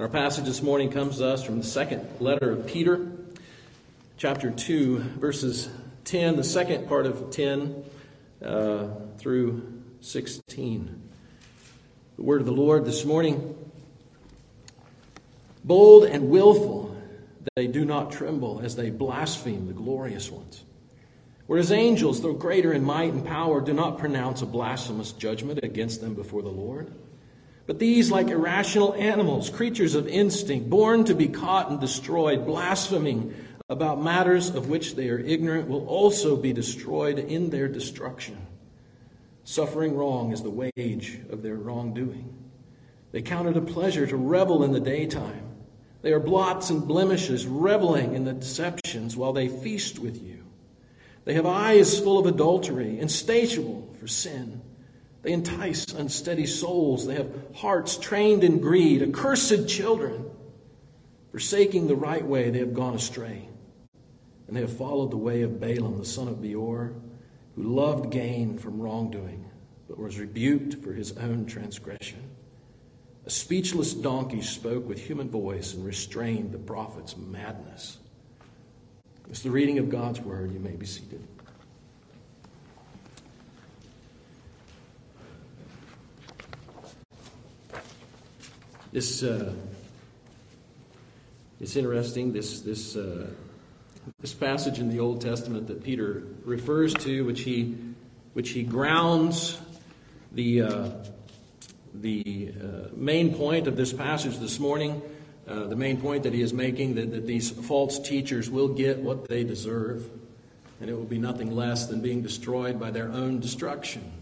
Our passage this morning comes to us from the second letter of Peter, chapter 2, verses 10, the second part of 10 through 16. The word of the Lord this morning. Bold and willful, they do not tremble as they blaspheme the glorious ones. Whereas angels, though greater in might and power, do not pronounce a blasphemous judgment against them before the Lord. But these, like irrational animals, creatures of instinct, born to be caught and destroyed, blaspheming about matters of which they are ignorant, will also be destroyed in their destruction. Suffering wrong is the wage of their wrongdoing. They count it a pleasure to revel in the daytime. They are blots and blemishes, reveling in the deceptions while they feast with you. They have eyes full of adultery, insatiable for sin. They entice unsteady souls. They have hearts trained in greed, accursed children. Forsaking the right way, they have gone astray. And they have followed the way of Balaam, the son of Beor, who loved gain from wrongdoing, but was rebuked for his own transgression. A speechless donkey spoke with human voice and restrained the prophet's madness. It's the reading of God's word. You may be seated. It's interesting, this passage in the Old Testament that Peter refers to, which he grounds the main point of this passage this morning, the main point that he is making, that these false teachers will get what they deserve, and it will be nothing less than being destroyed by their own destruction.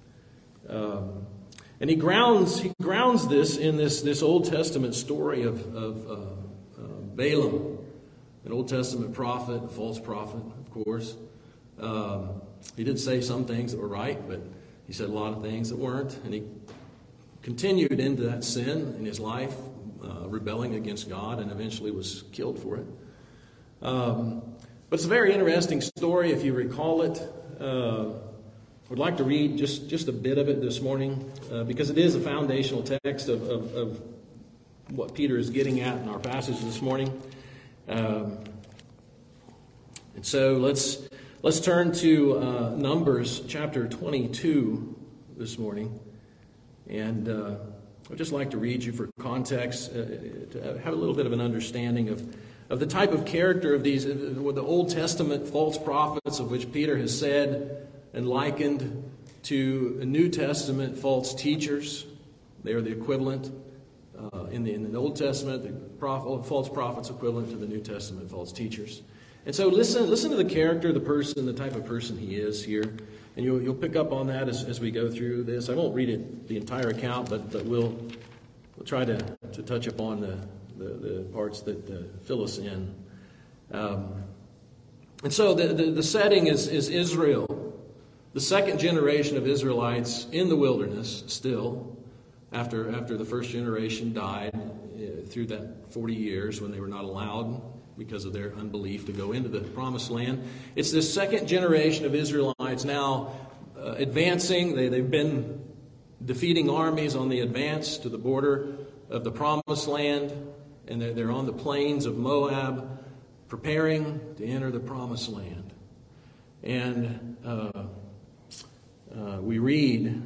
And he grounds this in this Old Testament story of Balaam, an Old Testament prophet, a false prophet, of course. He did say some things that were right, but he said a lot of things that weren't. And he continued into that sin in his life, rebelling against God, and eventually was killed for it. But it's a very interesting story, if you recall it. I would like to read just a bit of it this morning because it is a foundational text of what Peter is getting at in our passage this morning. And so let's turn to Numbers chapter 22 this morning. And I'd just like to read you for context, to have a little bit of an understanding of the type of character of these, the Old Testament false prophets of which Peter has said and likened to New Testament false teachers. They are the equivalent in the Old Testament, the false prophets equivalent to the New Testament false teachers. And so listen to the character of the person, the type of person he is here. And you'll pick up on that as we go through this. I won't read it the entire account, but we'll try to touch upon the parts that fill us in. And so the setting is Israel. The second generation of Israelites in the wilderness still, after the first generation died through that 40 years when they were not allowed because of their unbelief to go into the promised land. It's this second generation of Israelites now advancing. They've been defeating armies on the advance to the border of the promised land, and they're on the plains of Moab preparing to enter the promised land. And we read,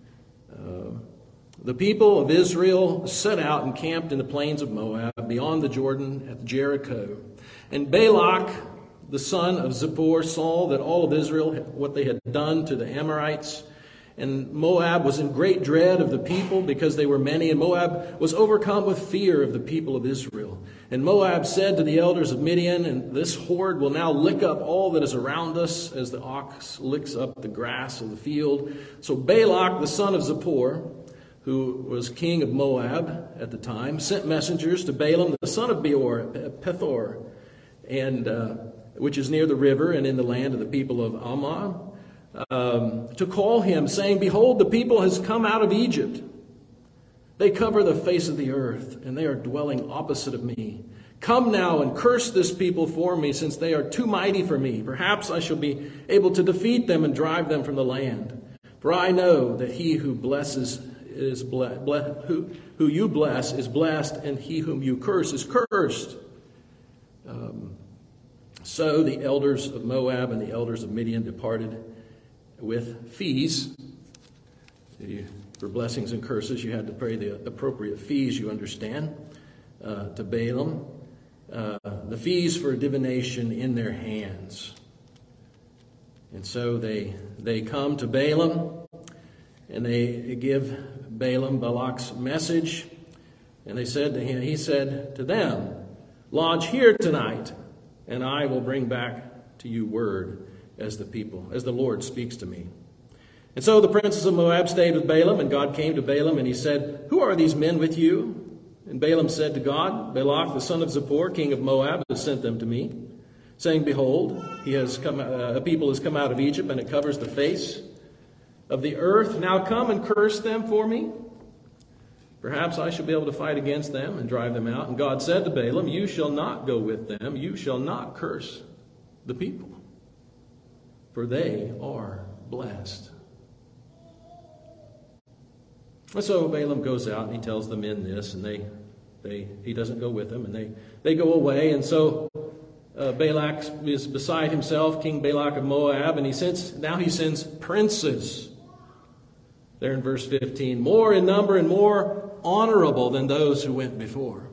the people of Israel set out and camped in the plains of Moab beyond the Jordan at Jericho. And Balak, the son of Zippor, saw that all of Israel, what they had done to the Amorites. And Moab was in great dread of the people because they were many. And Moab was overcome with fear of the people of Israel. And Moab said to the elders of Midian, and this horde will now lick up all that is around us as the ox licks up the grass of the field. So Balak, the son of Zippor, who was king of Moab at the time, sent messengers to Balaam, the son of Beor, Pethor, and which is near the river and in the land of the people of Ammon, to call him, saying, behold, the people has come out of Egypt. They cover the face of the earth, and they are dwelling opposite of me. Come now and curse this people for me, since they are too mighty for me. Perhaps I shall be able to defeat them and drive them from the land. For I know that he who blesses who you bless is blessed, and he whom you curse is cursed. So the elders of Moab and the elders of Midian departed with fees. For blessings and curses, you had to pay the appropriate fees, you understand, to Balaam. The fees for divination in their hands. And so they come to Balaam, and they give Balaam Balak's message. And he said to them, "Lodge here tonight, and I will bring back to you word as the Lord speaks to me." And so the princes of Moab stayed with Balaam, and God came to Balaam, and he said, "Who are these men with you?" And Balaam said to God, "Balak, the son of Zippor, king of Moab, has sent them to me, saying, Behold, a people has come out of Egypt, and it covers the face of the earth. Now come and curse them for me. Perhaps I shall be able to fight against them and drive them out." And God said to Balaam, "You shall not go with them. You shall not curse the people, for they are blessed." And so Balaam goes out and he tells the men this, and he doesn't go with them, and they go away. And so Balak is beside himself, King Balak of Moab, and he sends princes. There in verse 15, more in number and more honorable than those who went before.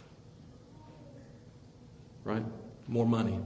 Right? More money.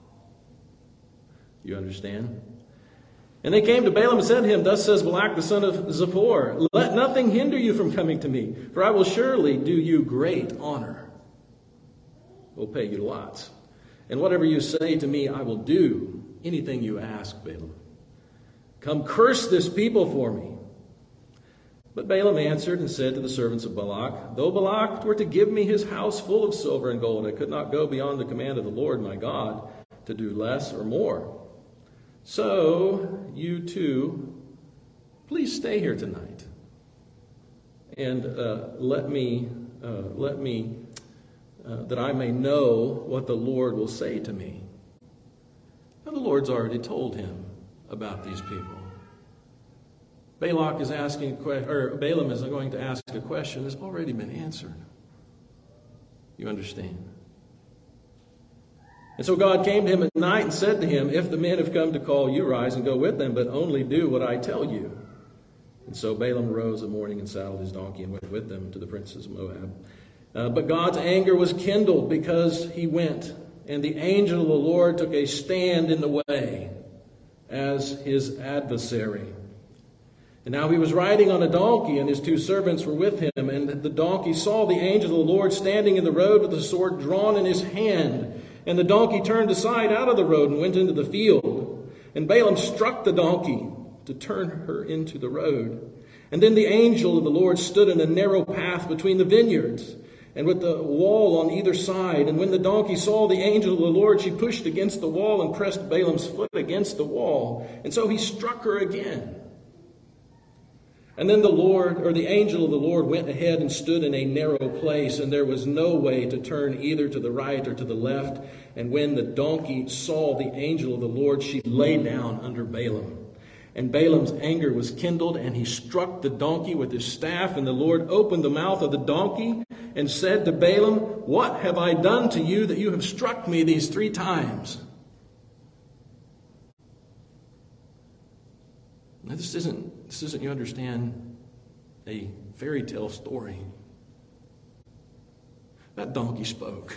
You understand? And they came to Balaam and said to him, "Thus says Balak the son of Zippor, let nothing hinder you from coming to me, for I will surely do you great honor. We'll pay you lots. And whatever you say to me, I will do. Anything you ask, Balaam. Come curse this people for me." But Balaam answered and said to the servants of Balak, "Though Balak were to give me his house full of silver and gold, I could not go beyond the command of the Lord my God to do less or more. So you two, please stay here tonight, and let me that I may know what the Lord will say to me." Now the Lord's already told him about these people. Balaam is going to ask a question that's already been answered. You understand? And so God came to him at night and said to him, "If the men have come to call you, rise and go with them, but only do what I tell you." And so Balaam rose in the morning and saddled his donkey and went with them to the princes of Moab. But God's anger was kindled because he went, and the angel of the Lord took a stand in the way as his adversary. And now he was riding on a donkey, and his two servants were with him. And the donkey saw the angel of the Lord standing in the road with a sword drawn in his hand. And the donkey turned aside out of the road and went into the field. And Balaam struck the donkey to turn her into the road. And then the angel of the Lord stood in a narrow path between the vineyards, and with the wall on either side. And when the donkey saw the angel of the Lord, she pushed against the wall and pressed Balaam's foot against the wall. And so he struck her again. And then the angel of the Lord went ahead and stood in a narrow place, and there was no way to turn either to the right or to the left. And when the donkey saw the angel of the Lord, she lay down under Balaam. And Balaam's anger was kindled, and he struck the donkey with his staff. And the Lord opened the mouth of the donkey and said to Balaam, "What have I done to you that you have struck me these 3 times?" Now, this isn't, you understand, a fairy tale story. That donkey spoke.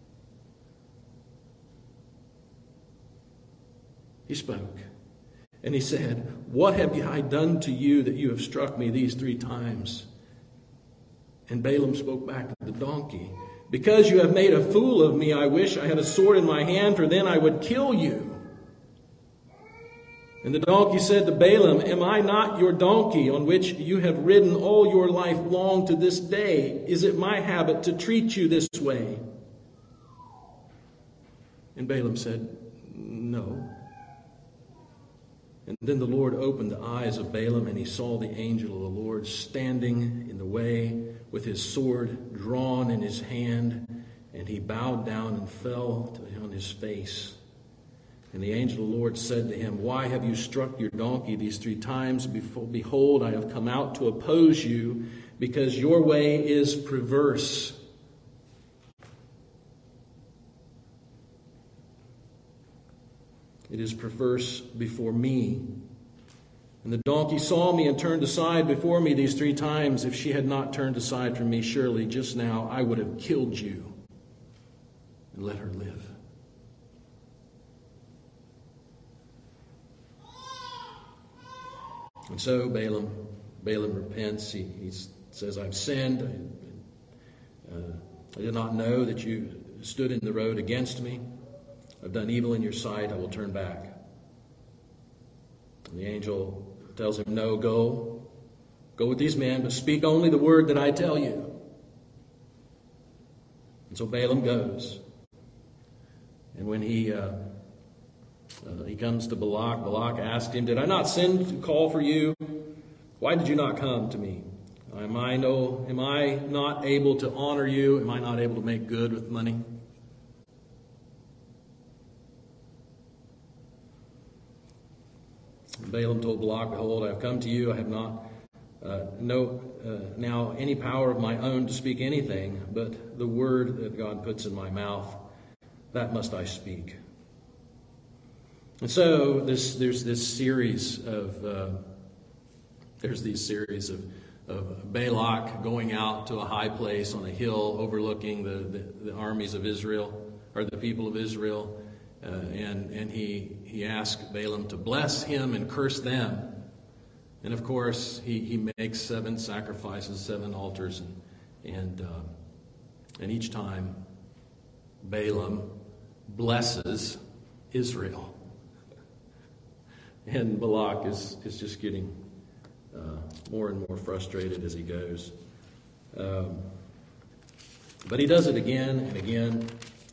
He spoke. And he said, "What have I done to you that you have struck me these 3 times?" And Balaam spoke back to the donkey, "Because you have made a fool of me, I wish I had a sword in my hand, for then I would kill you." And the donkey said to Balaam, "Am I not your donkey on which you have ridden all your life long to this day? Is it my habit to treat you this way?" And Balaam said, "No." And then the Lord opened the eyes of Balaam, and he saw the angel of the Lord standing in the way with his sword drawn in his hand, and he bowed down and fell on his face. And the angel of the Lord said to him, "Why have you struck your donkey these 3 times? Behold, I have come out to oppose you, because your way is perverse." It is perverse before me. And the donkey saw me and turned aside before me these 3 times. If she had not turned aside from me, surely just now I would have killed you and let her live. And so Balaam repents. He says, "I've sinned. I did not know that you stood in the road against me. I've done evil in your sight. I will turn back." And the angel tells him, "No, go with these men, but speak only the word that I tell you." And so Balaam goes. And when he comes to Balak, Balak asked him, "Did I not send to call for you? Why did you not come to me? Am I not able to honor you? Am I not able to make good with money?" And Balaam told Balak, "Behold, I have come to you. I have not now any power of my own to speak anything, but the word that God puts in my mouth, that must I speak." And so there's these series of Balak going out to a high place on a hill overlooking the armies of Israel, or the people of Israel, and he asked Balaam to bless him and curse them. And of course he makes 7 sacrifices, 7 altars, and each time Balaam blesses Israel. And Balak is just getting more and more frustrated as he goes. But he does it again and again.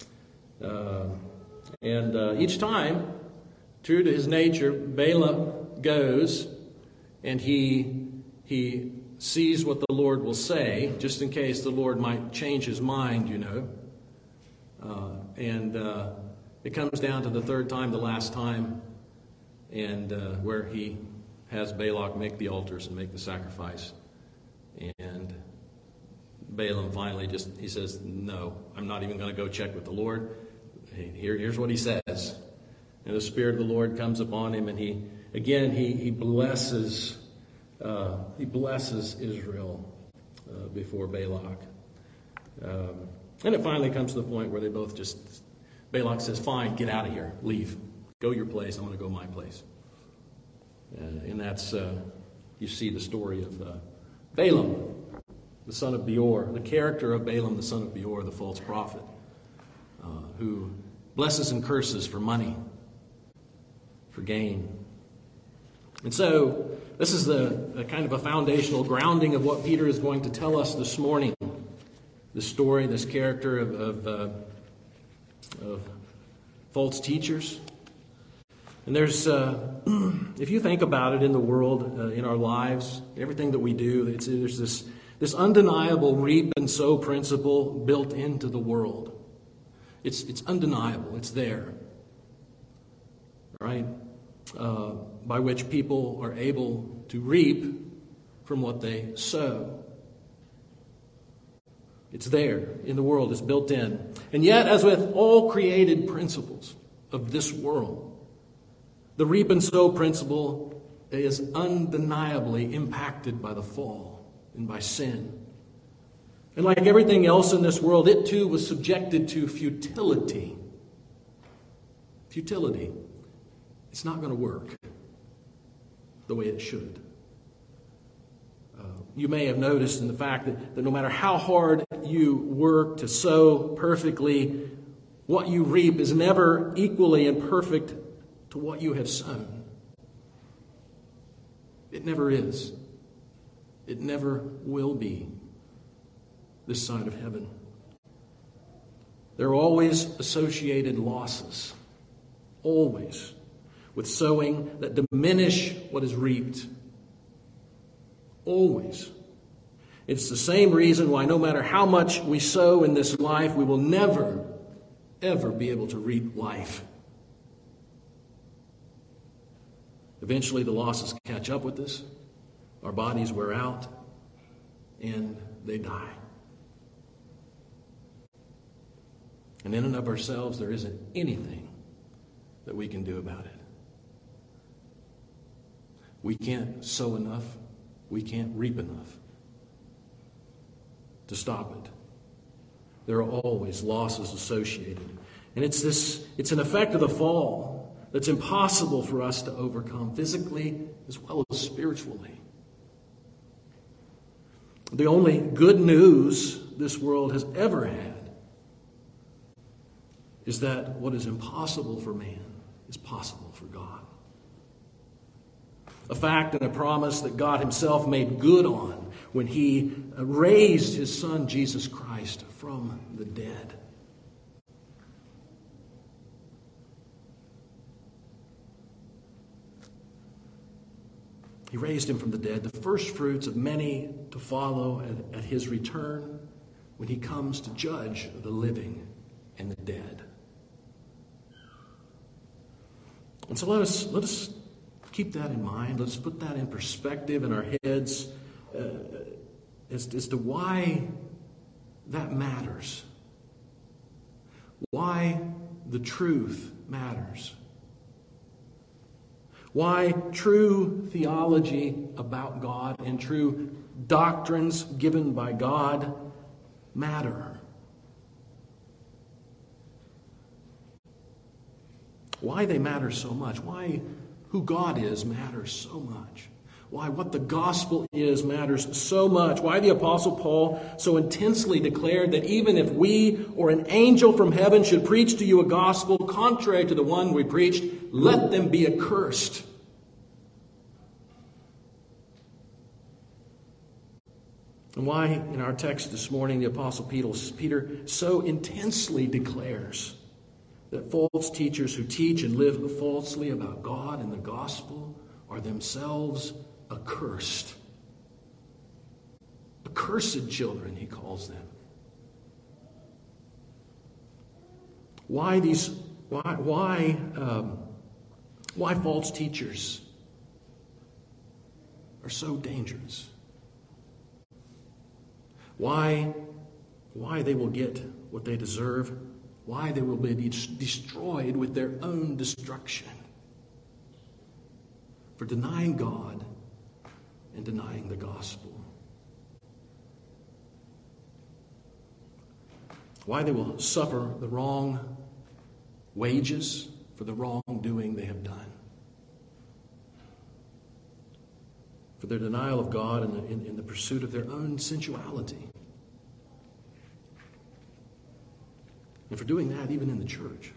And each time, true to his nature, Balaam goes and he sees what the Lord will say, just in case the Lord might change his mind, And it comes down to the 3rd time, the last time, and where he has Balak make the altars and make the sacrifice. And Balaam finally he says, "No, I'm not even going to go check with the Lord. Here's what he says." And the Spirit of the Lord comes upon him, and he blesses Israel before Balak. And it finally comes to the point where they both Balak says, "Fine, get out of here, leave. Go your place, I'm going to go my place." And that's, you see the story of Balaam, the son of Beor, the character of Balaam, the son of Beor, the false prophet, who blesses and curses for money, for gain. And so this is the kind of a foundational grounding of what Peter is going to tell us this morning. This story, this character of false teachers. And there's, if you think about it in the world, in our lives, everything that we do, there's this undeniable reap and sow principle built into the world. It's undeniable. It's there, right? By which people are able to reap from what they sow. It's there in the world. It's built in. And yet, as with all created principles of this world, the reap and sow principle is undeniably impacted by the fall and by sin. And like everything else in this world, it too was subjected to futility. Futility. It's not going to work the way it should. You may have noticed in the fact that no matter how hard you work to sow perfectly, what you reap is never equally and perfect to what you have sown. It never is. It never will be this side of heaven. There are always associated losses, always, with sowing that diminish what is reaped. Always. It's the same reason why no matter how much we sow in this life, we will never, ever be able to reap life. Eventually the losses catch up with us. Our bodies wear out and they die. And in and of ourselves, there isn't anything that we can do about it. We can't sow enough. We can't reap enough to stop it. There are always losses associated. And it's an effect of the fall that's impossible for us to overcome physically as well as spiritually. The only good news this world has ever had is that what is impossible for man is possible for God. A fact and a promise that God himself made good on when he raised his Son, Jesus Christ, from the dead. He raised him from the dead, the first fruits of many to follow at his return when he comes to judge the living and the dead. And so let us keep that in mind. Let's put that in perspective in our heads as to why that matters. Why the truth matters. Why true theology about God and true doctrines given by God matter. Why they matter so much. Why who God is matters so much. Why what the gospel is matters so much. Why the Apostle Paul so intensely declared that even if we or an angel from heaven should preach to you a gospel contrary to the one we preached, let them be accursed. And why in our text this morning the Apostle Peter so intensely declares that false teachers who teach and live falsely about God and the gospel are themselves accursed. Accursed children, he calls them. Why false teachers are so dangerous? Why they will get what they deserve? Why they will be destroyed with their own destruction for denying God and denying the gospel. Why they will suffer the wrong wages for the wrongdoing they have done. For their denial of God and in the pursuit of their own sensuality. And for doing that even in the church.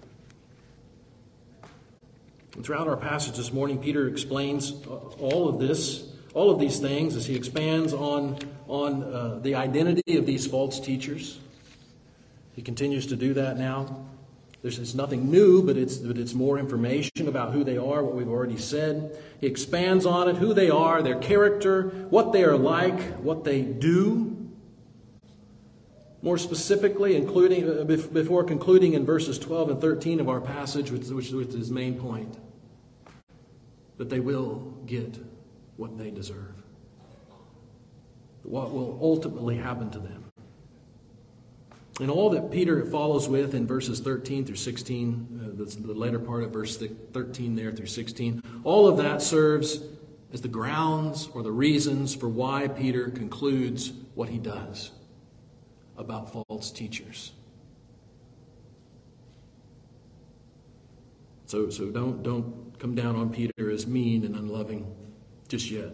And throughout our passage this morning, Peter explains all of these things as he expands on the identity of these false teachers. He continues to do that now. It's nothing new, but it's more information about who they are, what we've already said. He expands on it, who they are, their character, what they are like, what they do. More specifically, including before concluding in verses 12 and 13 of our passage, which is his main point, that they will get what they deserve. What will ultimately happen to them. And all that Peter follows with in verses 13 through 16, the later part of verse 13 there through 16, all of that serves as the grounds or the reasons for why Peter concludes what he does about false teachers. So don't come down on Peter as mean and unloving just yet.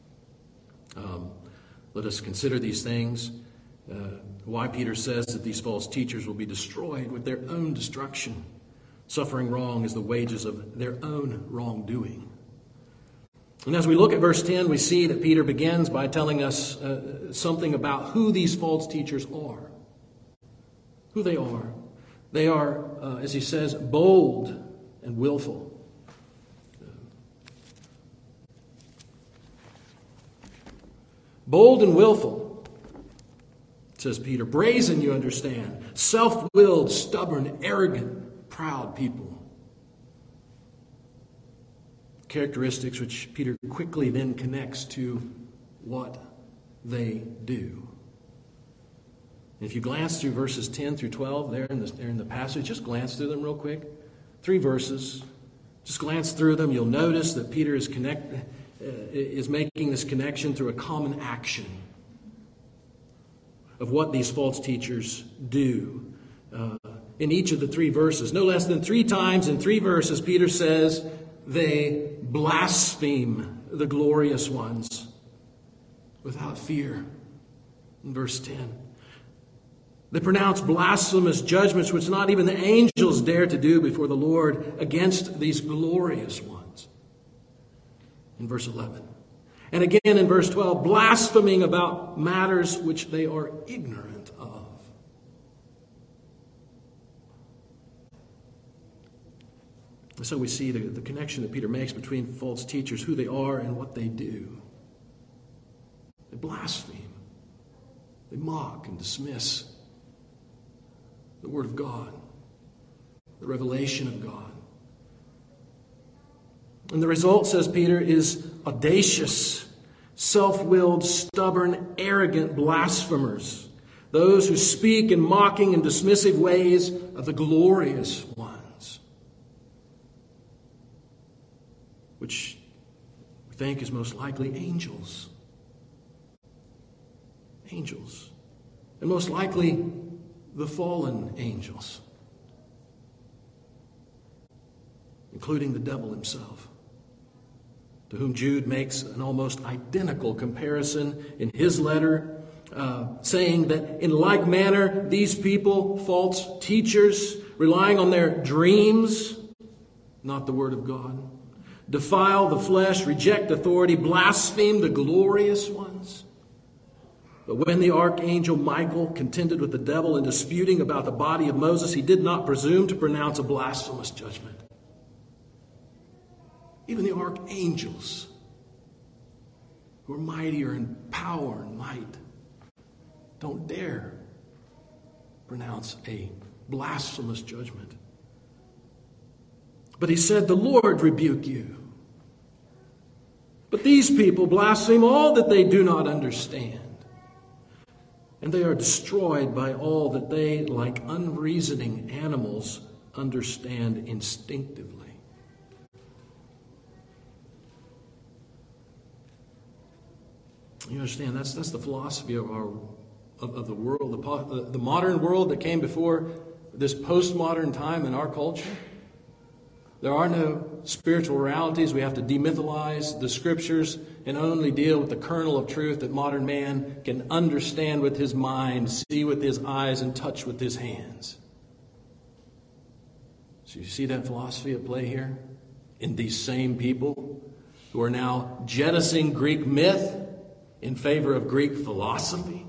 Let us consider these things. Why Peter says that these false teachers will be destroyed with their own destruction. Suffering wrong is the wages of their own wrongdoing. And as we look at verse 10, we see that Peter begins by telling us something about who these false teachers are. Who they are. They are, as he says, bold and willful. Bold and willful, says Peter. Brazen, you understand. Self-willed, stubborn, arrogant, proud people. characteristics which Peter quickly then connects to what they do. And if you glance through verses 10 through 12 there in the passage, just glance through them real quick. 3 verses. Just glance through them. You'll notice that Peter is making this connection through a common action of what these false teachers do. In each of the 3 verses, no less than 3 times in 3 verses, Peter says they blaspheme the glorious ones without fear. In verse 10, they pronounce blasphemous judgments which not even the angels dare to do before the Lord against these glorious ones. In verse 11. And again in verse 12, blaspheming about matters which they are ignorant of. And so we see the connection that Peter makes between false teachers, who they are and what they do. They blaspheme. They mock and dismiss the Word of God, the revelation of God. And the result, says Peter, is audacious, self-willed, stubborn, arrogant blasphemers. Those who speak in mocking and dismissive ways of the glorious ones. Which we think is most likely angels. Angels. And most likely the fallen angels. Including the devil himself, to whom Jude makes an almost identical comparison in his letter, saying that in like manner, these people, false teachers, relying on their dreams, not the Word of God, defile the flesh, reject authority, blaspheme the glorious ones. But when the archangel Michael contended with the devil in disputing about the body of Moses, he did not presume to pronounce a blasphemous judgment. Even the archangels, who are mightier in power and might, don't dare pronounce a blasphemous judgment. But he said, "The Lord rebuke you." But these people blaspheme all that they do not understand. And they are destroyed by all that they, like unreasoning animals, understand instinctively. You understand, that's the philosophy of the world, the modern world that came before this postmodern time in our culture. There are no spiritual realities. We have to demythalize the Scriptures and only deal with the kernel of truth that modern man can understand with his mind, see with his eyes, and touch with his hands. So you see that philosophy at play here? In these same people who are now jettisoning Greek myth in favor of Greek philosophy.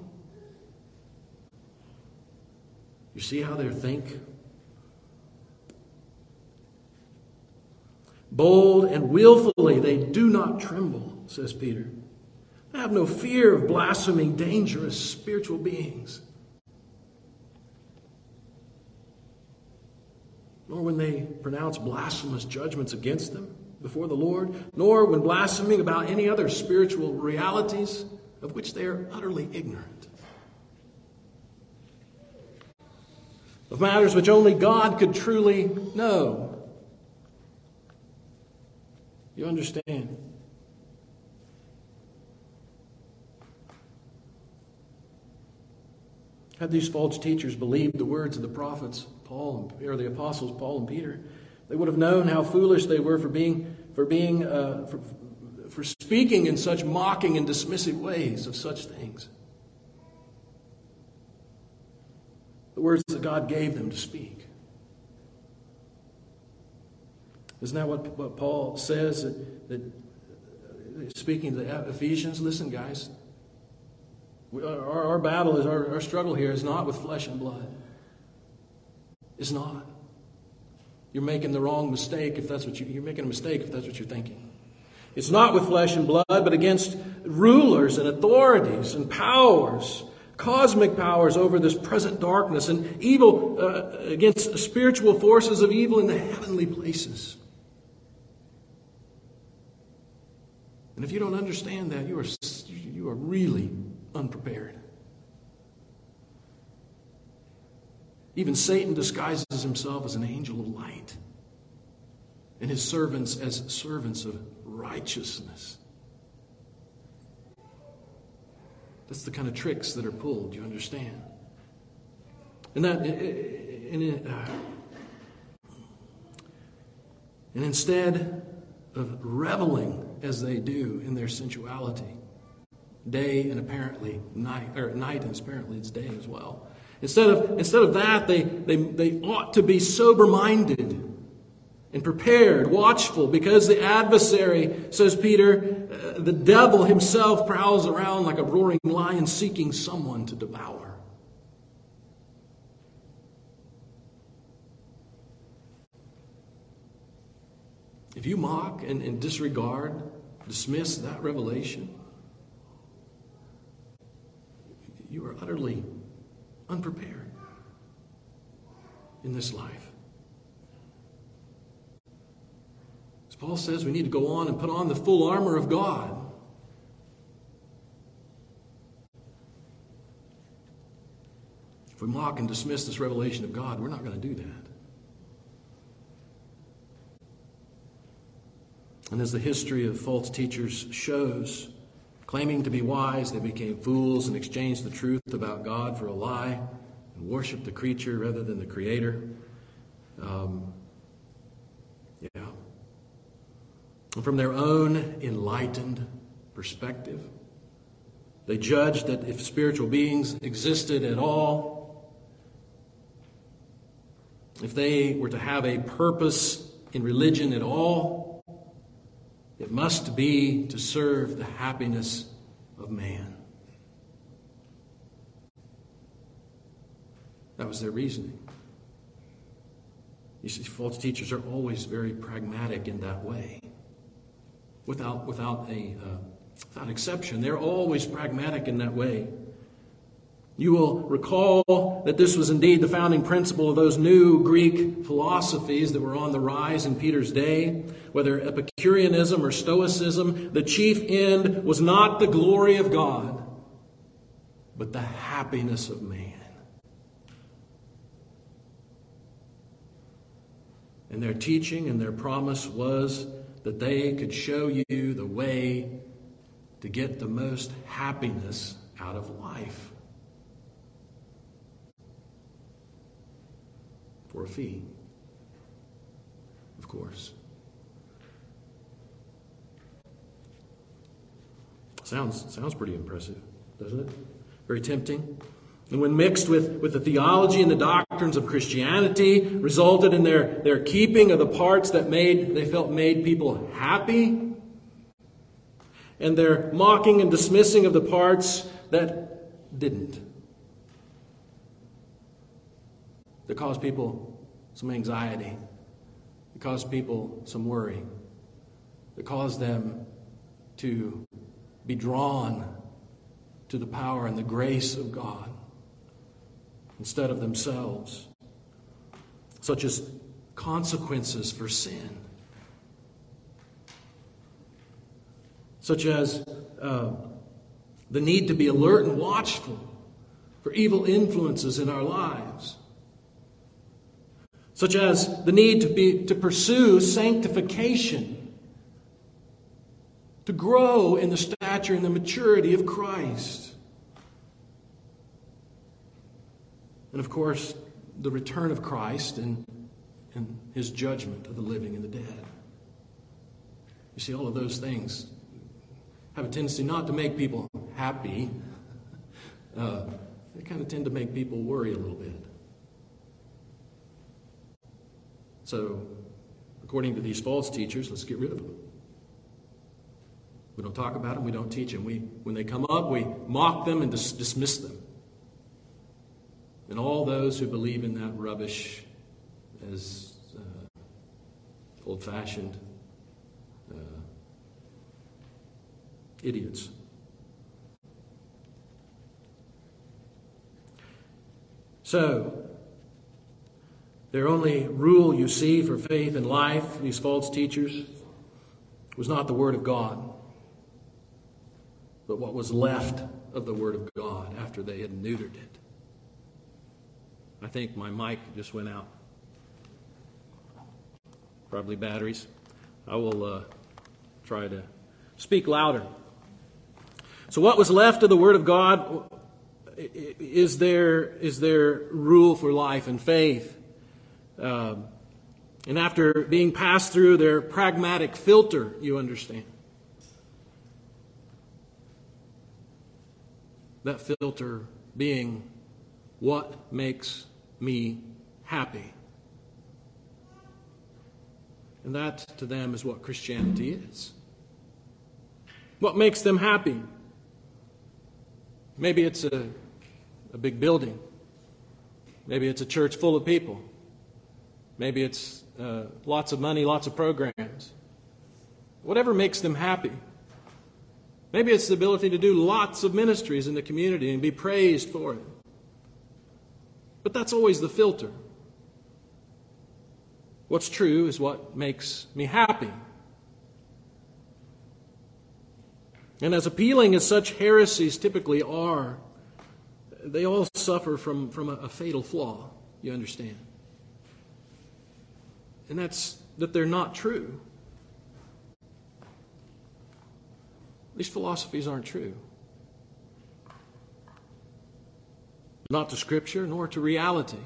You see how they think? Bold and willfully they do not tremble, says Peter. They have no fear of blaspheming dangerous spiritual beings. Nor when they pronounce blasphemous judgments against them before the Lord, nor when blaspheming about any other spiritual realities of which they are utterly ignorant. Of matters which only God could truly know. You understand? Had these false teachers believed the words of the prophets, Paul or the apostles Paul and Peter, they would have known how foolish they were for speaking in such mocking and dismissive ways of such things. The words that God gave them to speak. Isn't that what Paul says? That speaking to the Ephesians, listen, guys, our battle is our struggle here is not with flesh and blood. It's not. You're making the wrong mistake if that's what you're making a mistake if that's what you're thinking. It's not with flesh and blood, but against rulers and authorities and powers, cosmic powers over this present darkness, and evil against spiritual forces of evil in the heavenly places. And if you don't understand that, you are really unprepared. Even Satan disguises himself as an angel of light, and his servants as servants of righteousness. That's the kind of tricks that are pulled, you understand? And instead of reveling as they do in their sensuality, day and apparently night, or night and apparently it's day as well. Instead of that, they ought to be sober-minded and prepared, watchful, because the adversary, says Peter, the devil himself prowls around like a roaring lion seeking someone to devour. If you mock and disregard, dismiss that revelation, you are utterly unprepared in this life. As Paul says, we need to go on and put on the full armor of God. If we mock and dismiss this revelation of God, we're not going to do that. And as the history of false teachers shows, claiming to be wise, they became fools and exchanged the truth about God for a lie and worshiped the creature rather than the Creator. And from their own enlightened perspective, they judged that if spiritual beings existed at all, if they were to have a purpose in religion at all, it must be to serve the happiness of man. That was their reasoning. You see, false teachers are always very pragmatic in that way. Without exception, they're always pragmatic in that way. You will recall that this was indeed the founding principle of those new Greek philosophies that were on the rise in Peter's day. Whether Epicureanism or Stoicism, the chief end was not the glory of God, but the happiness of man. And their teaching and their promise was that they could show you the way to get the most happiness out of life. For a fee, of course. Sounds pretty impressive, doesn't it? Very tempting. And when mixed with the theology and the doctrines of Christianity, resulted in their keeping of the parts that they felt made people happy, and their mocking and dismissing of the parts that didn't. That caused people some anxiety. It caused people some worry. It caused them to be drawn to the power and the grace of God instead of themselves, such as consequences for sin, such as the need to be alert and watchful for evil influences in our lives, such as the need to pursue sanctification, to grow in the stature and the maturity of Christ. And of course, the return of Christ and his judgment of the living and the dead. You see, all of those things have a tendency not to make people happy. They kind of tend to make people worry a little bit. So, according to these false teachers, let's get rid of them. We don't talk about them, we don't teach them. When they come up, we mock them and dismiss them. And all those who believe in that rubbish as old-fashioned idiots. So, their only rule, you see, for faith and life, these false teachers, was not the Word of God. but what was left of the Word of God after they had neutered it. I think my mic just went out. Probably batteries. I will try to speak louder. So what was left of the Word of God is their rule for life and faith. And after being passed through their pragmatic filter, you understand. That filter being what makes me happy. And that to them is what Christianity is. What makes them happy? Maybe it's a big building. Maybe it's a church full of people. Maybe it's lots of money, lots of programs. Whatever makes them happy. Maybe it's the ability to do lots of ministries in the community and be praised for it. But that's always the filter. What's true is what makes me happy. And as appealing as such heresies typically are, they all suffer from a fatal flaw, you understand. And that's that they're not true. These philosophies aren't true. Not to Scripture, nor to reality.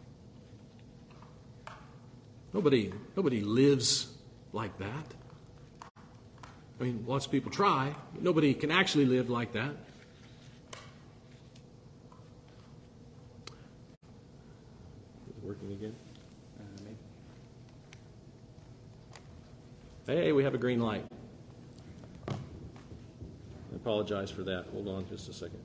Nobody lives like that. I mean, lots of people try, but nobody can actually live like that. Is it working again? Maybe. Hey, we have a green light. I apologize for that. Hold on just a second.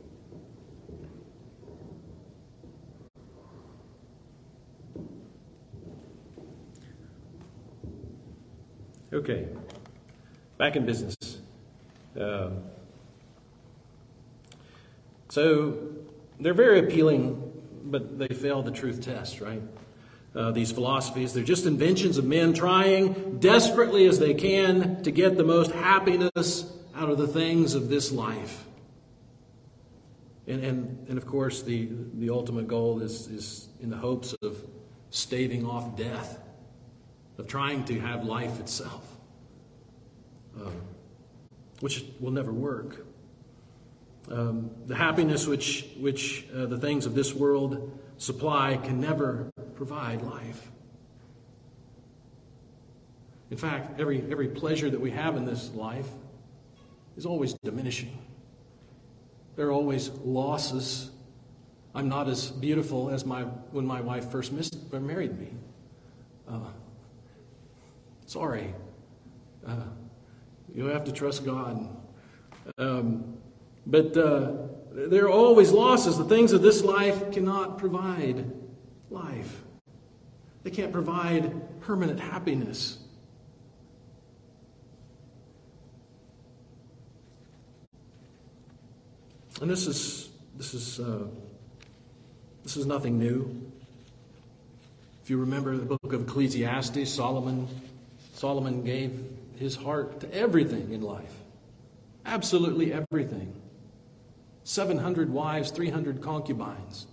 Okay, back in business. So they're very appealing, but they fail the truth test, right? These philosophies, they're just inventions of men trying desperately as they can to get the most happiness out of the things of this life. And of course, the ultimate goal is in the hopes of staving off death, of trying to have life itself, which will never work. The happiness which the things of this world supply can never provide life. In fact, every pleasure that we have in this life is always diminishing. There are always losses. I'm not as beautiful as when my wife first married me. Sorry. You have to trust God. But there are always losses. The things of this life cannot provide life. They can't provide permanent happiness. And this is nothing new. If you remember the book of Ecclesiastes, Solomon gave his heart to everything in life. Absolutely everything. 700 wives, 300 concubines.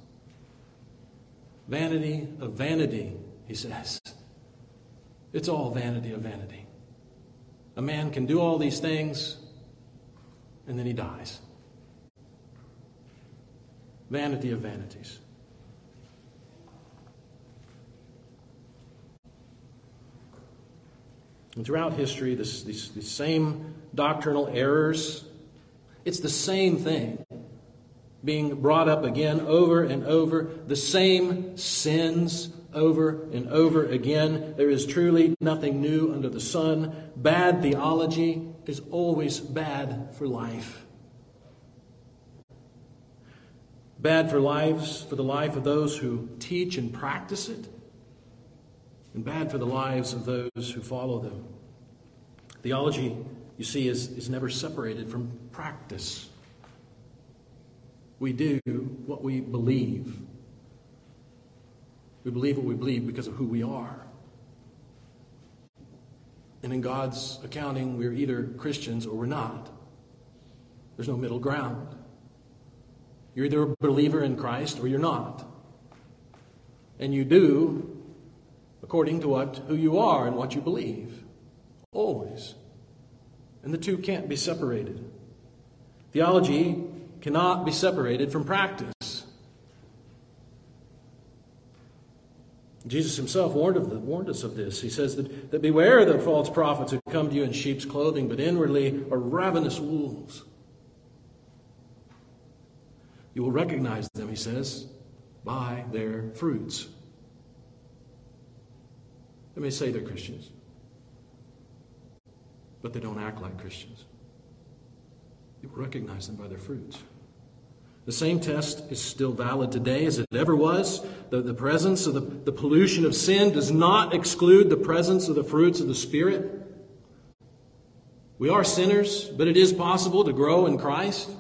Vanity of vanity, he says. It's all vanity of vanity. A man can do all these things, and then he dies. Vanity of vanities. And throughout history, these same doctrinal errors, it's the same thing being brought up again over and over, the same sins over and over again. There is truly nothing new under the sun. Bad theology is always bad for life. Bad for the life of those who teach and practice it, and bad for the lives of those who follow them. Theology, you see, is never separated from practice. We do what we believe. We believe what we believe because of who we are. And in God's accounting, we're either Christians or we're not. There's no middle ground. You're either a believer in Christ or you're not. And you do according to who you are and what you believe. Always. And the two can't be separated. Theology cannot be separated from practice. Jesus himself warned us of this. He says that beware of the false prophets who come to you in sheep's clothing, but inwardly are ravenous wolves. You will recognize them, he says, by their fruits. They may say they're Christians, but they don't act like Christians. You will recognize them by their fruits. The same test is still valid today as it ever was. The presence of the pollution of sin does not exclude the presence of the fruits of the Spirit. We are sinners, but it is possible to grow in Christ.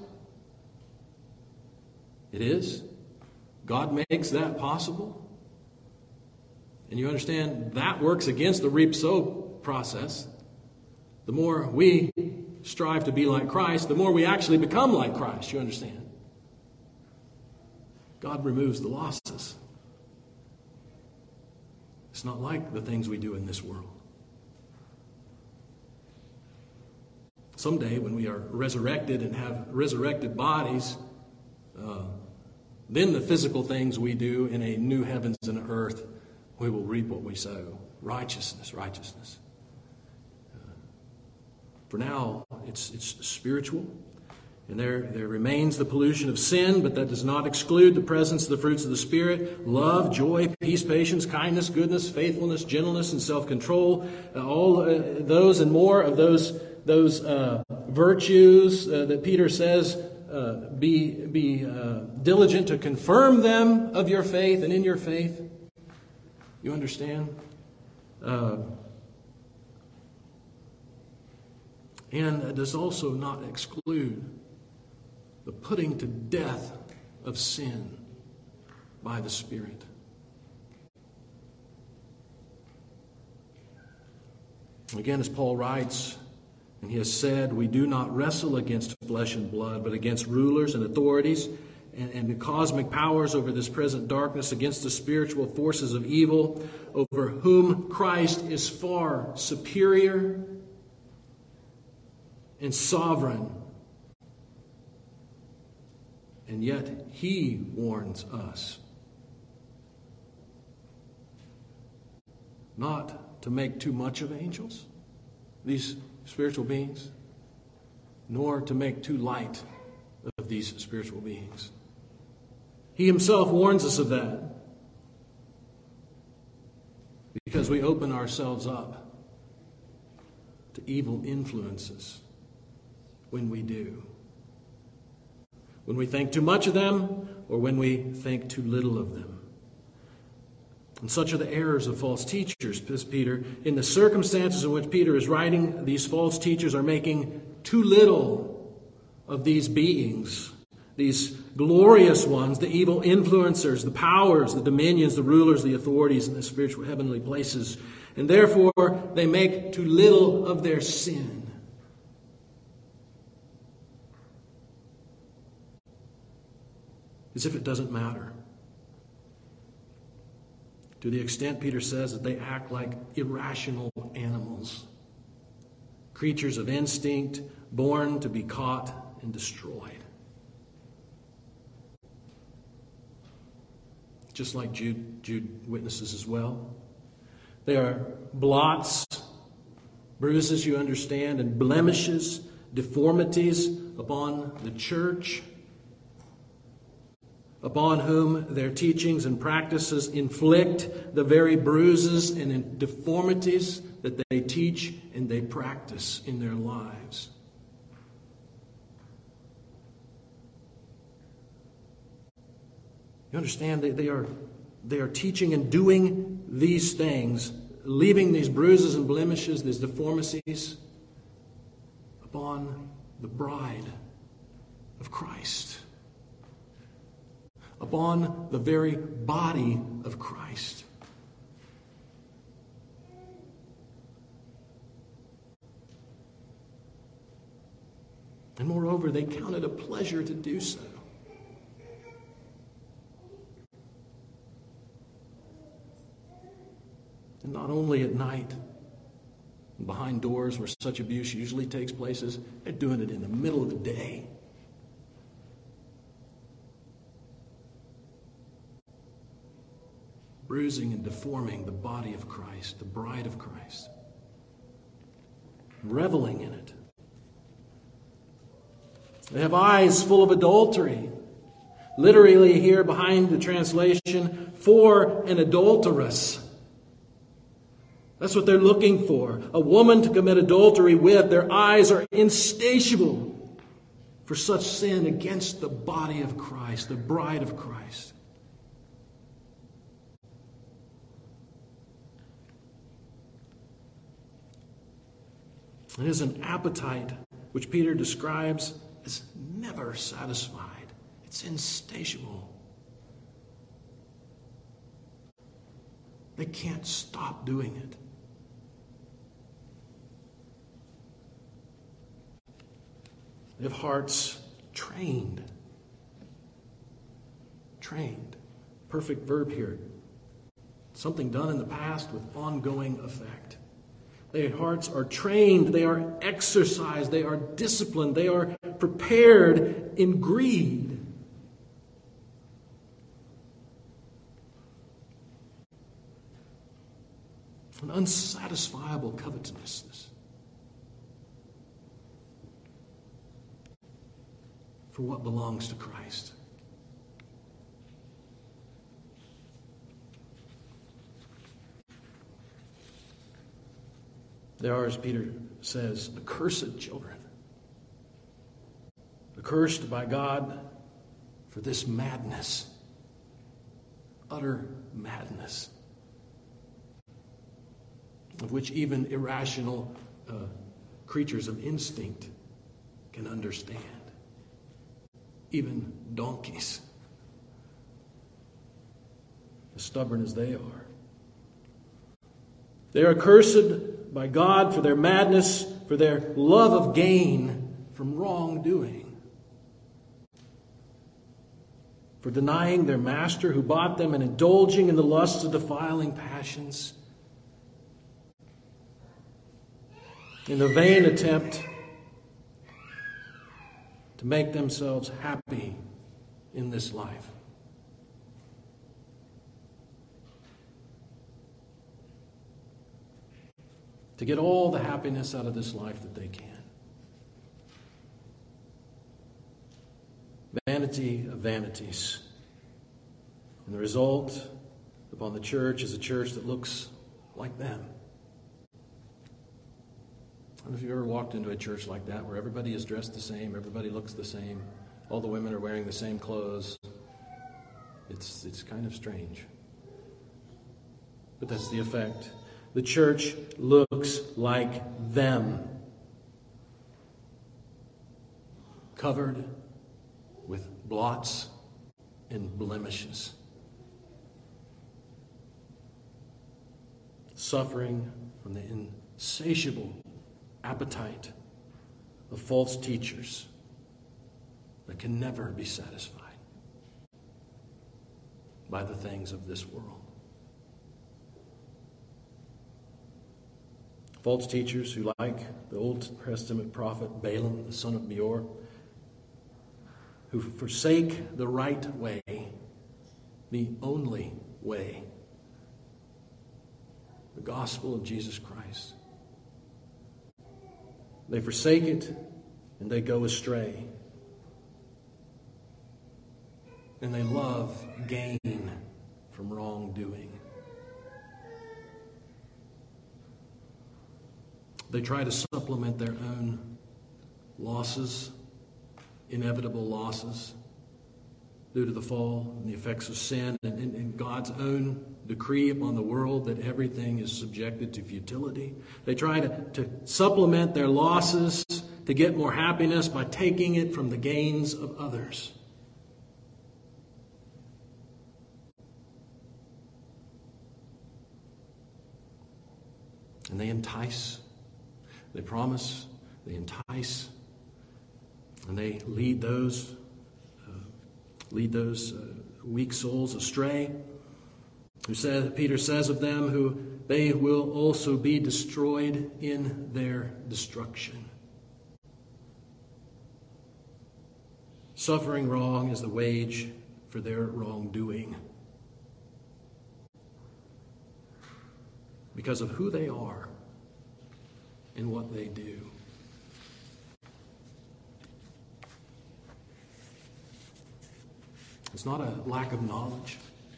It is. God makes that possible. And you understand that works against the reap-sow process. The more we strive to be like Christ, the more we actually become like Christ, you understand. God removes the losses. It's not like the things we do in this world. Someday when we are resurrected and have resurrected bodies, then the physical things we do in a new heavens and earth, we will reap what we sow. Righteousness. For now, it's spiritual. And there remains the pollution of sin, but that does not exclude the presence of the fruits of the Spirit: love, joy, peace, patience, kindness, goodness, faithfulness, gentleness, and self-control. All those and more of those virtues that Peter says, be diligent to confirm them of your faith and in your faith. You understand? And it does also not exclude the putting to death of sin by the Spirit. Again, as Paul writes, and he has said, we do not wrestle against flesh and blood, but against rulers and authorities and the cosmic powers over this present darkness, against the spiritual forces of evil, over whom Christ is far superior and sovereign. And yet he warns us not to make too much of angels, these spiritual beings, nor to make too light of these spiritual beings. He himself warns us of that, because we open ourselves up to evil influences when we do. When we think too much of them, or when we think too little of them. And such are the errors of false teachers, says Peter. In the circumstances in which Peter is writing, these false teachers are making too little of these beings, these glorious ones, the evil influencers, the powers, the dominions, the rulers, the authorities in the spiritual heavenly places. And therefore, they make too little of their sin. As if it doesn't matter. To the extent, Peter says, that they act like irrational animals. Creatures of instinct, born to be caught and destroyed. Just like Jude witnesses as well. They are blots, bruises, you understand, and blemishes, deformities upon the church, upon whom their teachings and practices inflict the very bruises and deformities that they teach and they practice in their lives. You understand, they are teaching and doing these things, leaving these bruises and blemishes, these deformities, upon the bride of Christ. Upon the very body of Christ. And moreover, they count it a pleasure to do so. And not only at night, behind doors where such abuse usually takes place, they're doing it in the middle of the day. Bruising and deforming the body of Christ, the bride of Christ. Reveling in it. They have eyes full of adultery. Literally here behind the translation, for an adulteress. That's what they're looking for. A woman to commit adultery with. Their eyes are insatiable for such sin against the body of Christ, the bride of Christ. It is an appetite which Peter describes as never satisfied. It's insatiable. They can't stop doing it. They have hearts trained. Trained. Perfect verb here. Something done in the past with ongoing effect. Their hearts are trained, they are exercised, they are disciplined, they are prepared in greed. An unsatisfiable covetousness for what belongs to Christ. They are, as Peter says, accursed children. Accursed by God for this madness. Utter madness. Of which even irrational creatures of instinct can understand. Even donkeys. As stubborn as they are. They are accursed by God for their madness, for their love of gain from wrongdoing. For denying their master who bought them and indulging in the lusts of defiling passions. In the vain attempt to make themselves happy in this life. To get all the happiness out of this life that they can. Vanity of vanities. And the result upon the church is a church that looks like them. I don't know if you've ever walked into a church like that where everybody is dressed the same, everybody looks the same, all the women are wearing the same clothes. It's kind of strange. But that's the effect. The church looks like them. Covered with blots and blemishes. Suffering from the insatiable appetite of false teachers that can never be satisfied by the things of this world. False teachers who, like the Old Testament prophet Balaam, the son of Beor, who forsake the right way, the only way, the gospel of Jesus Christ. They forsake it and they go astray. And they love gain from wrongdoing. They try to supplement their own losses, inevitable losses, due to the fall and the effects of sin and God's own decree upon the world that everything is subjected to futility. They try to supplement their losses to get more happiness by taking it from the gains of others. And they entice, they promise, they entice, And they lead those weak souls astray. Peter says of them, who they will also be destroyed in their destruction. Suffering wrong is the wage for their wrongdoing. Because of who they are and what they do. It's not a lack of knowledge.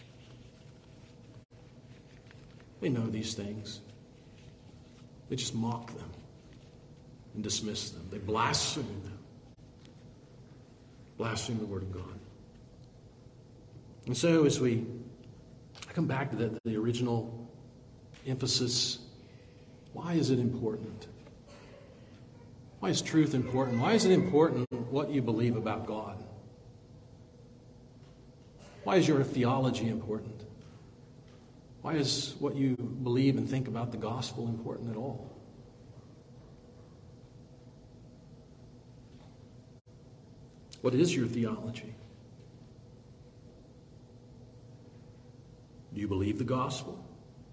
They know these things. They just mock them and dismiss them. They blaspheme them. Blaspheme the Word of God. And so as I come back to the original emphasis, why is it important? Why is truth important? Why is it important what you believe about God? Why is your theology important? Why is what you believe and think about the gospel important at all? What is your theology? Do you believe the gospel?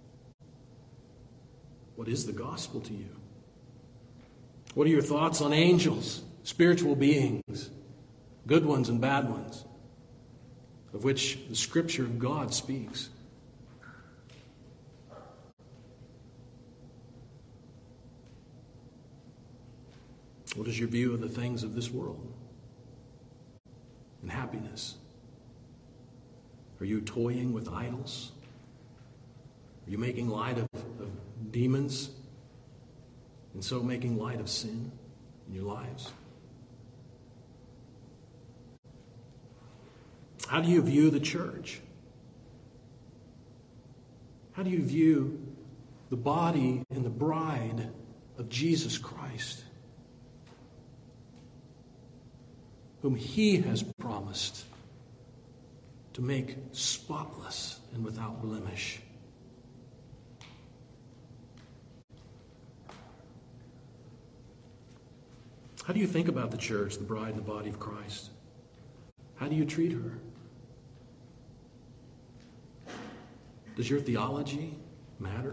What is the gospel to you? What are your thoughts on angels, spiritual beings, good ones and bad ones, of which the Scripture of God speaks? What is your view of the things of this world and happiness? Are you toying with idols? Are you making light of demons and so making light of sin in your lives? How do you view the church? How do you view the body and the bride of Jesus Christ, whom He has promised to make spotless and without blemish? How do you think about the church, the bride and the body of Christ? How do you treat her? Does your theology matter?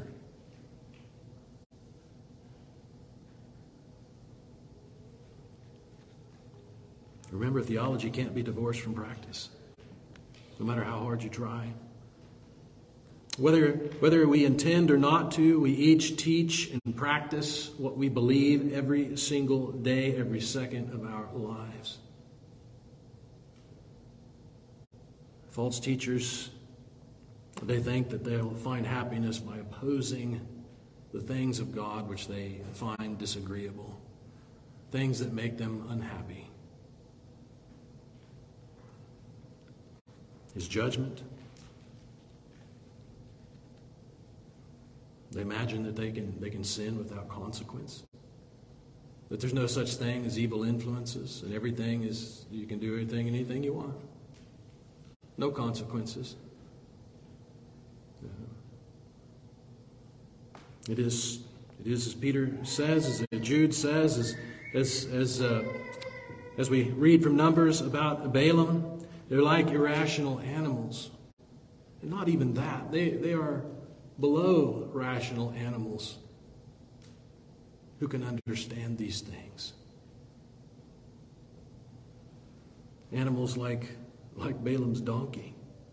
Remember, theology can't be divorced from practice, no matter how hard you try. Whether we intend or not to, we each teach and practice what we believe every single day, every second of our lives. False teachers, they think that they'll find happiness by opposing the things of God which they find disagreeable, things that make them unhappy. His judgment. They imagine that they can sin without consequence. That there's no such thing as evil influences, and everything is, you can do everything and anything you want. No consequences. It is as Peter says, as Jude says, as we read from Numbers about Balaam, they're like irrational animals. And not even that. They are below rational animals who can understand these things. Animals like Balaam's donkey.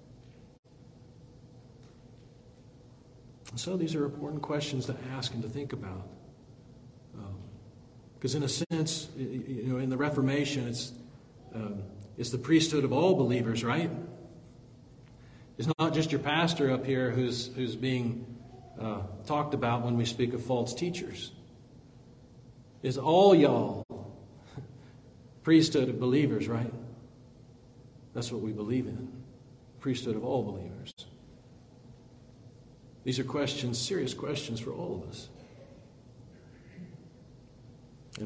So these are important questions to ask and to think about. Because in a sense, in the Reformation, it's the priesthood of all believers, right? It's not just your pastor up here who's being talked about when we speak of false teachers. It's all y'all priesthood of believers, right? That's what we believe in. Priesthood of all believers. These are questions, serious questions for all of us. And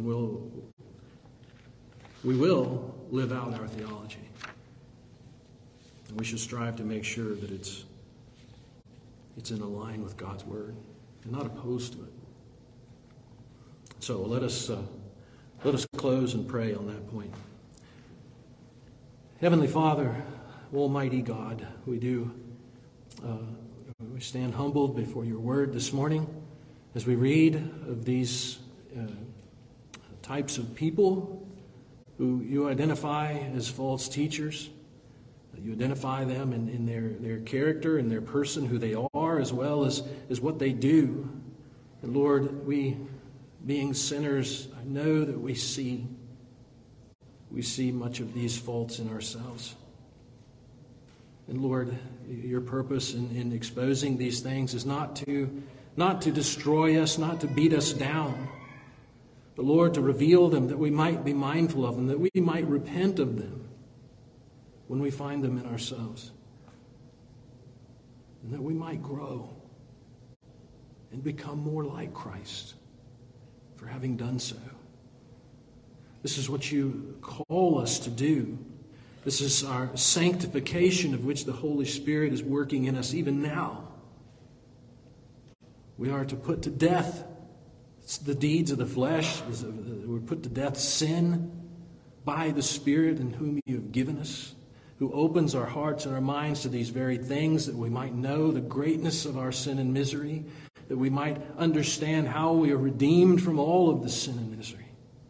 we will live out our theology. And we should strive to make sure that it's in line with God's Word and not opposed to it. So let us Let us close and pray on that point. Heavenly Father, Almighty God, we stand humbled before your word this morning as we read of these types of people who you identify as false teachers. You identify them in their character and their person, who they are, as well as what they do. And Lord, we, being sinners, I know that we see much of these faults in ourselves. And Lord, your purpose in exposing these things is not to destroy us, not to beat us down, but Lord, to reveal them, that we might be mindful of them, that we might repent of them when we find them in ourselves, and that we might grow and become more like Christ for having done so. This is what you call us to do. This is our sanctification of which the Holy Spirit is working in us even now. We are to put to death the deeds of the flesh. We put to death sin by the Spirit in whom you have given us, who opens our hearts and our minds to these very things, that we might know the greatness of our sin and misery, that we might understand how we are redeemed from all of the sin and misery,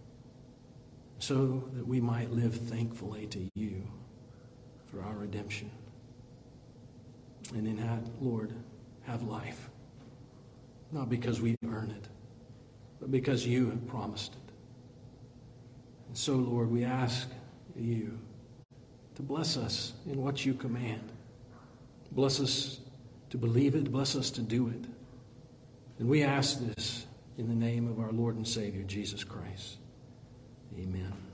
so that we might live thankfully to you for our redemption. And in that, Lord, have life. Not because we earn it, but because you have promised it. And so, Lord, we ask you to bless us in what you command. Bless us to believe it. Bless us to do it. And we ask this in the name of our Lord and Savior, Jesus Christ. Amen.